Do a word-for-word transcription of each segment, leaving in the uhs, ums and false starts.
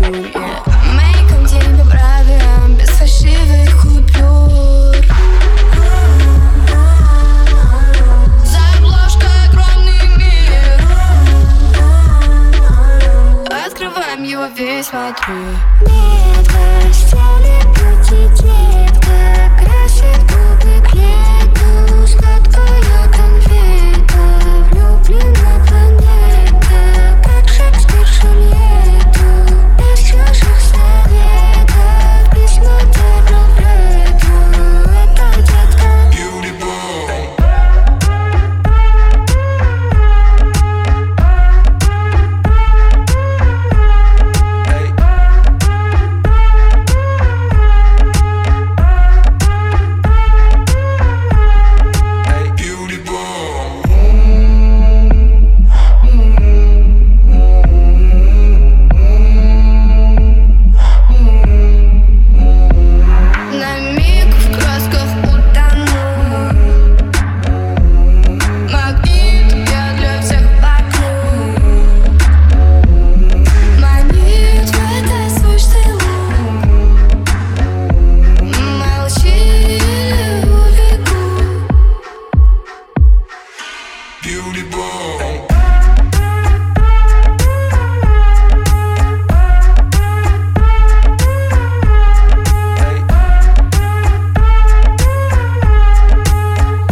yeah. Мейком тебе правим, без фальшивых купюр. За обложкой огромный мир. Открываем его весь внутри. Нет постели, пути, детка, красит губы к лету, сладкая конфета, влюблена планета, как Шекспир Джульетту, без чужих советов, письма термометру, это детка.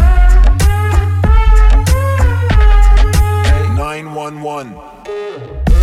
nine one one